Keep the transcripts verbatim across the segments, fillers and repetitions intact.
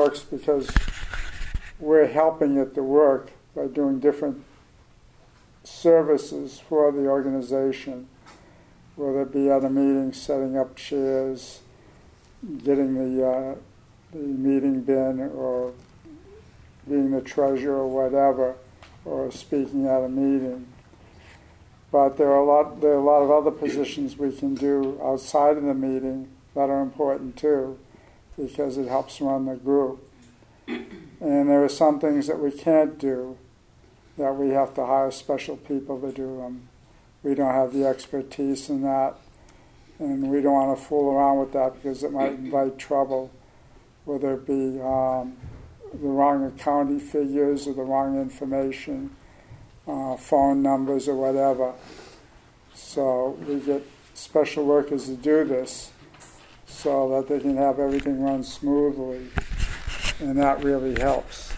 works because we're helping it to work by doing different services for the organization, whether it be at a meeting, setting up chairs, getting the, uh, the meeting bin, or being the treasurer or whatever, or speaking at a meeting. But there are a lot there are a lot of other positions we can do outside of the meeting that are important too, because it helps run the group. And there are some things that we can't do, that we have to hire special people to do them. We don't have the expertise in that, and we don't want to fool around with that because it might invite trouble, whether it be um, the wrong accounting figures or the wrong information, uh, phone numbers or whatever. So we get special workers to do this so that they can have everything run smoothly, and that really helps.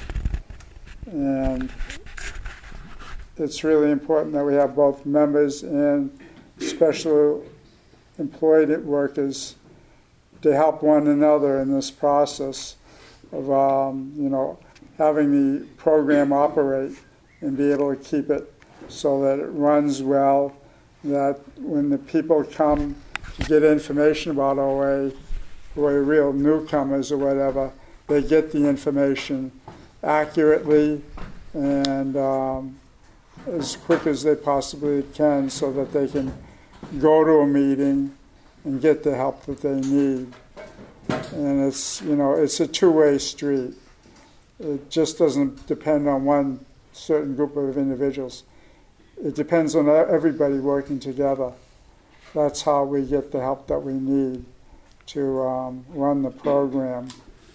And it's really important that we have both members and special employed workers to help one another in this process of, um, you know, having the program operate and be able to keep it so that it runs well, that when the people come to get information about O A, who are real newcomers or whatever, they get the information accurately and um, as quick as they possibly can so that they can go to a meeting and get the help that they need. And it's, you know, it's a two-way street. It just doesn't depend on one certain group of individuals. It depends on everybody working together. That's how we get the help that we need to um, run the program.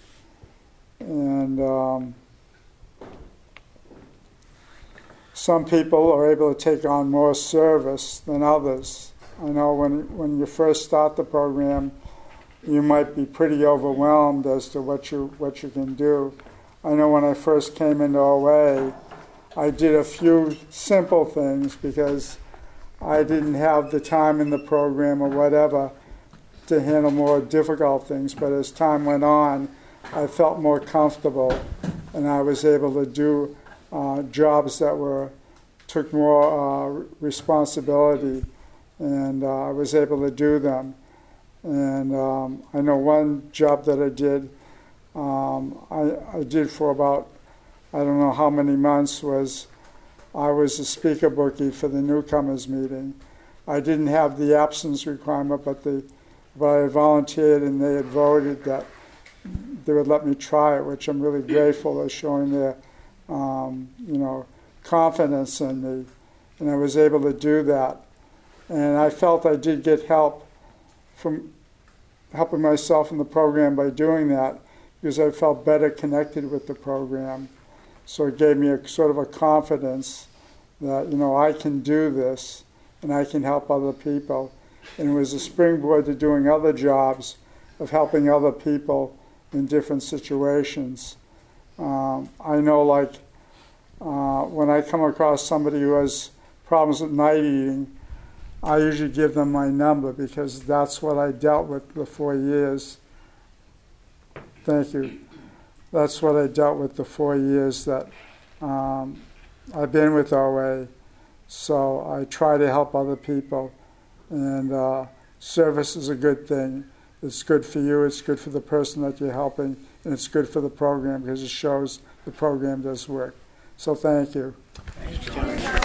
And um, some people are able to take on more service than others. I know when when you first start the program, you might be pretty overwhelmed as to what you what you can do. I know when I first came into O A, I did a few simple things because I didn't have the time in the program or whatever to handle more difficult things. But as time went on, I felt more comfortable, and I was able to do uh, jobs that were took more uh, responsibility, and uh, I was able to do them. And um, I know one job that I did, um, I, I did for about, I don't know how many months, was I was a speaker bookie for the newcomers meeting. I didn't have the absence requirement, but the but I volunteered, and they had voted that they would let me try it, which I'm really grateful. They're showing their, um, you know, confidence in me, and I was able to do that. And I felt I did get help from helping myself in the program by doing that, because I felt better connected with the program. So it gave me a sort of a confidence that, you know, I can do this and I can help other people. And it was a springboard to doing other jobs of helping other people in different situations. Um, I know, like, uh, when I come across somebody who has problems with night eating, I usually give them my number because that's what I dealt with the four years. Thank you. That's what I dealt with the four years that um, I've been with O A. So I try to help other people. And uh, service is a good thing. It's good for you, it's good for the person that you're helping, and it's good for the program because it shows the program does work. So thank you. Thanks, John.